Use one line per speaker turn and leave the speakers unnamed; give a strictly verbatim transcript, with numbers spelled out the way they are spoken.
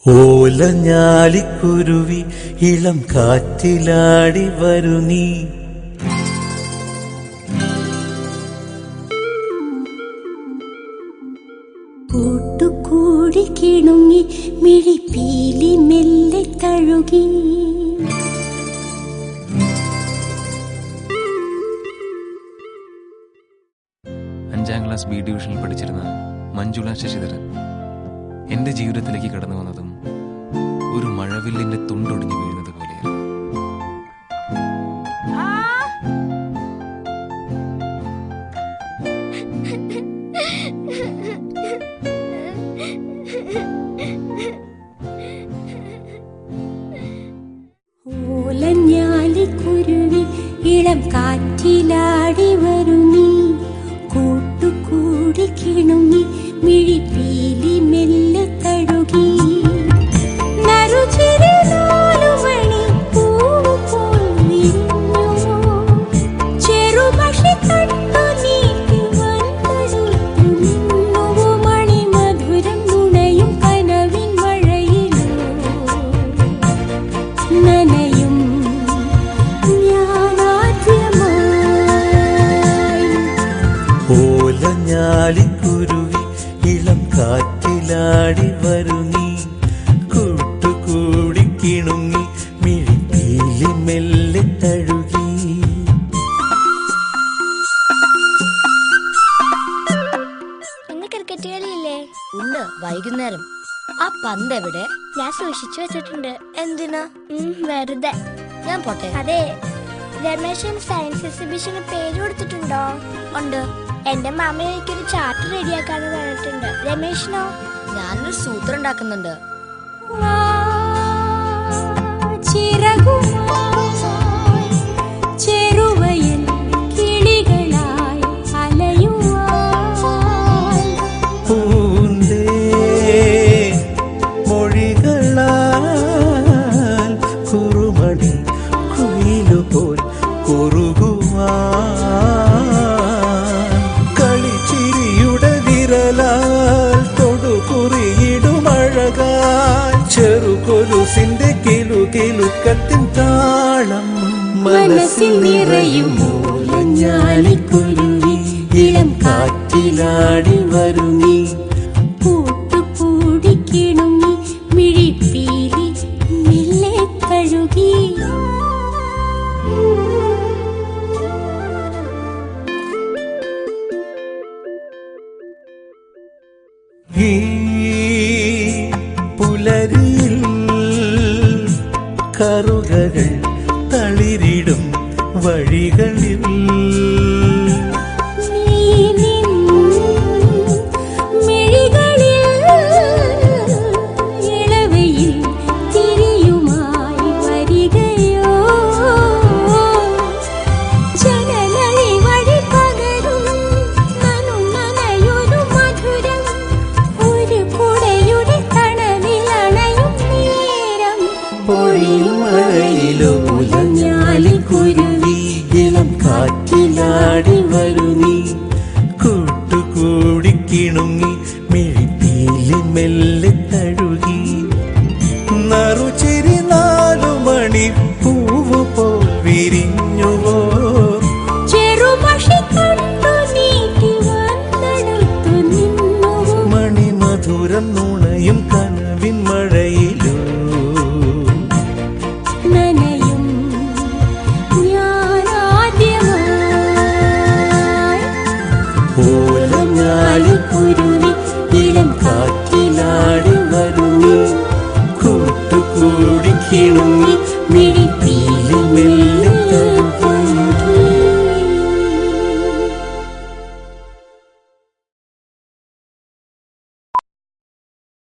ഓലഞ്ഞാലിക്കുരുവി ഇളം കാറ്റിലാടി വരു നീ.
കൂട്ടുകൂടി കിണുങ്ങി മിഴിപ്പീലി മെല്ലെ തഴുകി.
അഞ്ചാം ക്ലാസ് ബി ഡിവിഷനിൽ പഠിച്ചിരുന്ന മഞ്ജുള ശശിധരൻ എന്റെ ജീവിതത്തിലേക്ക് കടന്നു വന്നതും ഒരു മഴവില്ലിന്റെ തുണ്ടൊടിഞ്ഞു വീഴുന്നത് പോലെയാണ്.
ഓലഞ്ഞാലിക്കുരുവി ഇളം കാറ്റിലാടി വരു നീ. കൂട്ടുകൂടി കിണുങ്ങി മിഴിപ്പീലി മെല്ലെ തഴുകി. നറുചിരി നാലുമണി പൂവ് പോൽ വിരിഞ്ഞു. ചെറുപക്ഷി തട്ടു നീട്ടി വന്നെടുത്തു നിന്നുവോ. മണിമധുരം നുണയും കനവിൻ മഴയിലോ നനയും ഞാനാദ്യമായി.
ഓലഞ്ഞാലിക്കുരുവി ഇളം കാറ്റിലാടി വരു നീ. കൂട്ടുകൂടി കിണുങ്ങി മിഴിപ്പീലി മെല്ലെ തഴുകി.
ഇന്ന് ക്രിക്കറ്റ് കളിയില്ലേ? ഉണ്ട്, വൈകുന്നേരം. ആ പന്ത് എവിടെ? ഞാൻ സൂക്ഷിച്ചു വെച്ചിട്ടുണ്ട്. എന്തിനാ? വെറുതെ. ഞാൻ പോട്ടെ. അതെ, രമേശൻ സയൻസ് എക്സിബിഷന് പേര് കൊടുത്തിട്ടുണ്ടോ? ഉണ്ട്. എന്റെ മാമ എനിക്കൊരു ചാർട്ട് റെഡിയാക്കാന്ന് പറഞ്ഞിട്ടുണ്ട്. രമേശനോ? ഞാനൊരു സൂത്രം ഉണ്ടാക്കുന്നുണ്ട്.
ചെറുവയൽ കിളികളായി അലയുവാൻ.
പൂന്തേ മൊഴികളാൽ കുറുമണി കുയിലുപോൽ കുറുകുവാൻ. കളിച്ചിരിയുടെ വിരലാൽ തൊടുകുറിയിടുമഴകാൽ ചെറുകൊലുസിന്റെ കിലുകിലുക്കത്തിൻ താളം മനസ്സിൽ നിറയും. ഓലഞ്ഞാലിക്കുരുവി ഇളം കാറ്റിലാടി വരു നീ.
കൂട്ടുകൂടി കിണുങ്ങി മിഴിപ്പീലി മെല്ലെ തഴുകി.
ഈ പുലരിയിൽ കറുകകൾ തളിരിടും വഴികളിൽ ഓലഞ്ഞാലിക്കുരുവി ഇളം കാറ്റിലാടി വരു നീ. കൂട്ടുകൂടി കിണുങ്ങി മിഴിപ്പീലി മെല്ലെ തഴുകി. നറുചിരി നാലുമണി പൂവ് പോൽ വിരിഞ്ഞുവോ.
ചെറുപക്ഷി തട്ടു നീട്ടി വന്നെടുത്തു നിന്നുവോ.
മണിമധുരം നുണയും കനവിൻ മഴയിലോ
നനയും ഞാനാദ്യമായി.
ഓലഞ്ഞാലിക്കുരുവി ഇളം കാറ്റിലാടി വരു നീ. കൂട്ടുകൂടി കിണുങ്ങി മിഴിപ്പീലി മെല്ലെ